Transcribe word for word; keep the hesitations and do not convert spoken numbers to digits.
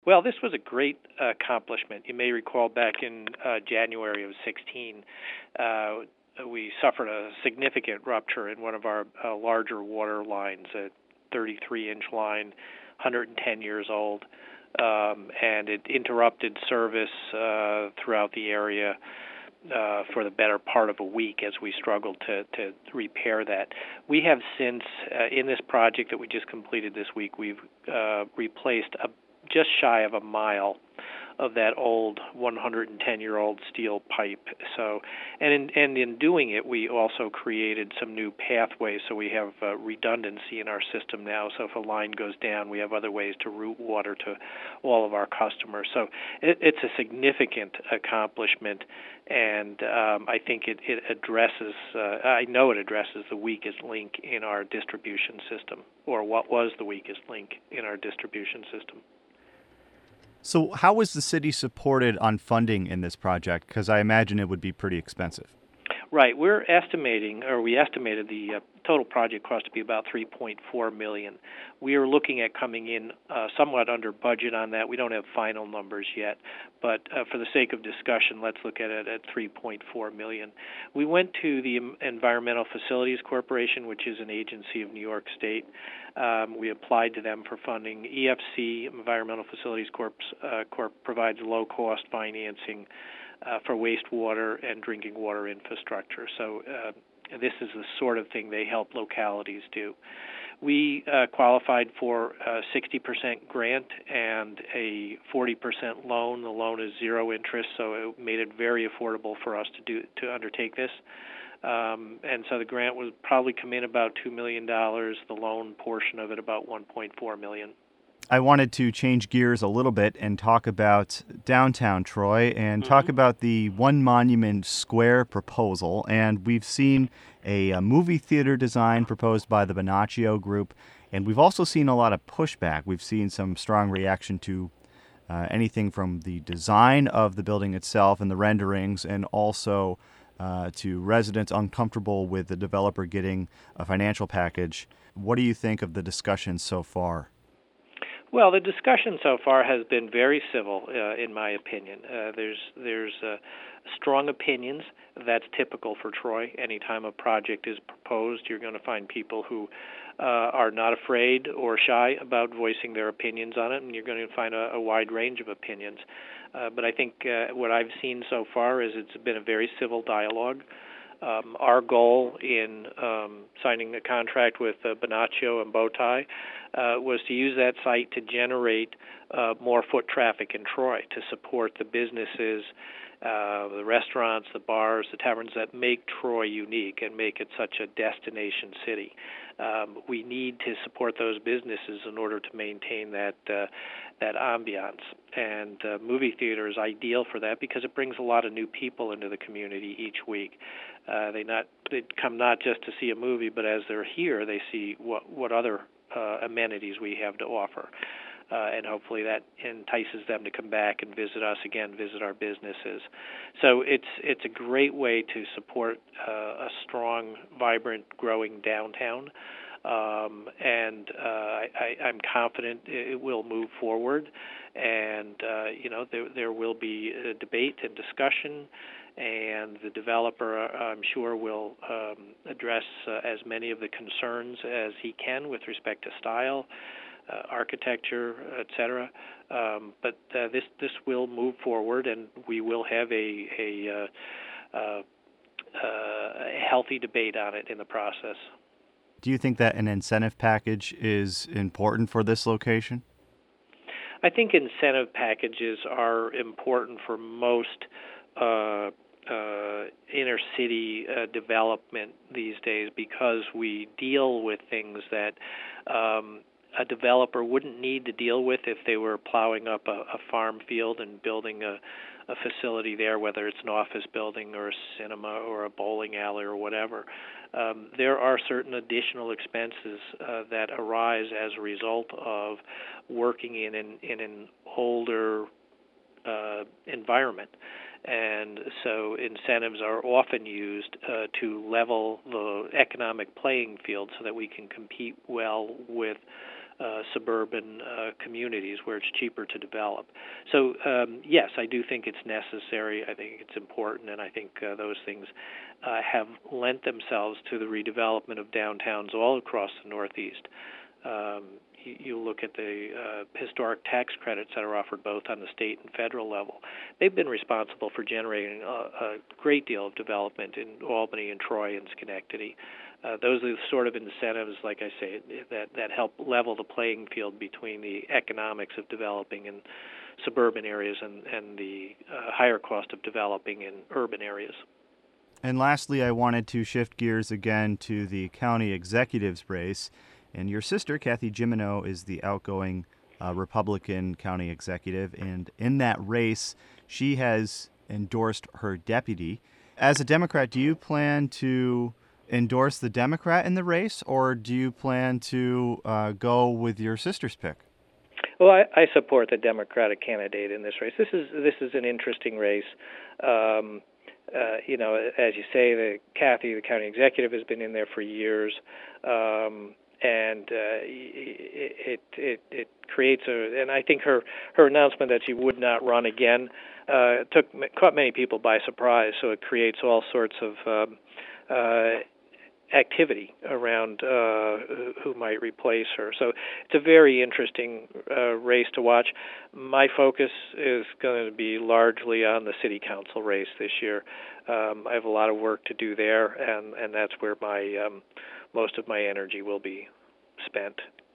Well, this was a great uh, accomplishment. You may recall back in uh, January of sixteen, uh, we suffered a significant rupture in one of our uh, larger water lines, a thirty-three inch line, one hundred ten years old, um, and it interrupted service uh, throughout the area uh, for the better part of a week as we struggled to, to repair that. We have since, uh, in this project that we just completed this week, we've uh, replaced a just shy of a mile of that old one hundred ten year old steel pipe. So, and in, and in doing it, we also created some new pathways. So we have uh, redundancy in our system now. So if a line goes down, we have other ways to route water to all of our customers. So it, it's a significant accomplishment, and um, I think it, it addresses. Uh, I know it addresses the weakest link in our distribution system, or what was the weakest link in our distribution system. So how was the city supported on funding in this project? Because I imagine it would be pretty expensive. Right. We're estimating, or we estimated the uh, total project cost to be about three point four million dollars. We are looking at coming in uh, somewhat under budget on that. We don't have final numbers yet, but uh, for the sake of discussion, let's look at it at three point four million dollars. We went to the Environmental Facilities Corporation, which is an agency of New York State. Um, we applied to them for funding. E F C, Environmental Facilities Corp, uh, Corp provides low-cost financing Uh, for wastewater and drinking water infrastructure. So uh, this is the sort of thing they help localities do. We uh, qualified for a sixty percent grant and a forty percent loan. The loan is zero interest, so it made it very affordable for us to do to undertake this. Um, and so the grant would probably come in about two million dollars, the loan portion of it about one point four million dollars. I wanted to change gears a little bit and talk about downtown Troy and Mm-hmm. talk about the One Monument Square proposal. And we've seen a, a movie theater design proposed by the Bonaccio Group, and we've also seen a lot of pushback. We've seen some strong reaction to uh, anything from the design of the building itself and the renderings, and also uh, to residents uncomfortable with the developer getting a financial package. What do you think of the discussion so far? Well, the discussion so far has been very civil, uh, in my opinion. Uh, there's there's uh, strong opinions. That's typical for Troy. Anytime a project is proposed, you're going to find people who uh, are not afraid or shy about voicing their opinions on it, and you're going to find a, a wide range of opinions. Uh, but I think uh, what I've seen so far is it's been a very civil dialogue. Um, our goal in um, signing a contract with uh, Bonaccio and Bowtie uh, was to use that site to generate uh, more foot traffic in Troy, to support the businesses, uh, the restaurants, the bars, the taverns that make Troy unique and make it such a destination city. Um, we need to support those businesses in order to maintain that uh, that ambiance. And uh, movie theater is ideal for that because it brings a lot of new people into the community each week. Uh, they not they come not just to see a movie, but as they're here, they see what what other uh, amenities we have to offer. Uh, and hopefully that entices them to come back and visit us again, visit our businesses. So it's it's a great way to support uh, a strong, vibrant, growing downtown. Um, and uh, I, I'm confident it will move forward. And uh, you know there there will be a debate and discussion, and the developer, I'm sure, will um, address uh, as many of the concerns as he can with respect to style, Uh, architecture, et cetera. Um, but uh, this this will move forward, and we will have a a, uh, uh, uh, a healthy debate on it in the process. Do you think that an incentive package is important for this location? I think incentive packages are important for most uh, uh, inner city uh, development these days because we deal with things that um, a developer wouldn't need to deal with if they were plowing up a, a farm field and building a, a facility there, whether it's an office building or a cinema or a bowling alley or whatever. Um, there are certain additional expenses uh, that arise as a result of working in an, in an older uh, environment. And so incentives are often used uh, to level the economic playing field so that we can compete well with uh, suburban uh, communities where it's cheaper to develop. So um, yes, I do think it's necessary. I think it's important, and I think uh, those things uh, have lent themselves to the redevelopment of downtowns all across the Northeast. Um, you, you look at the uh, historic tax credits that are offered both on the state and federal level. They've been responsible for generating a, a great deal of development in Albany and Troy and Schenectady. Uh, those are the sort of incentives, like I say, that, that help level the playing field between the economics of developing in suburban areas and, and the uh, higher cost of developing in urban areas. And lastly, I wanted to shift gears again to the county executive's race. And your sister, Kathy Gimino, is the outgoing uh, Republican county executive. And in that race, she has endorsed her deputy. As a Democrat, do you plan to endorse the Democrat in the race, or do you plan to uh, go with your sister's pick? Well, I, I support the Democratic candidate in this race. This is this is an interesting race. Um, uh, you know, as you say, the Kathy, the county executive, has been in there for years. Um, And uh, it, it it creates a, and I think her, her announcement that she would not run again uh, took caught many people by surprise. So it creates all sorts of um, uh, activity around uh, who might replace her. So it's a very interesting uh, race to watch. My focus is going to be largely on the city council race this year. Um, I have a lot of work to do there, and, and that's where my um, most of my energy will be spent.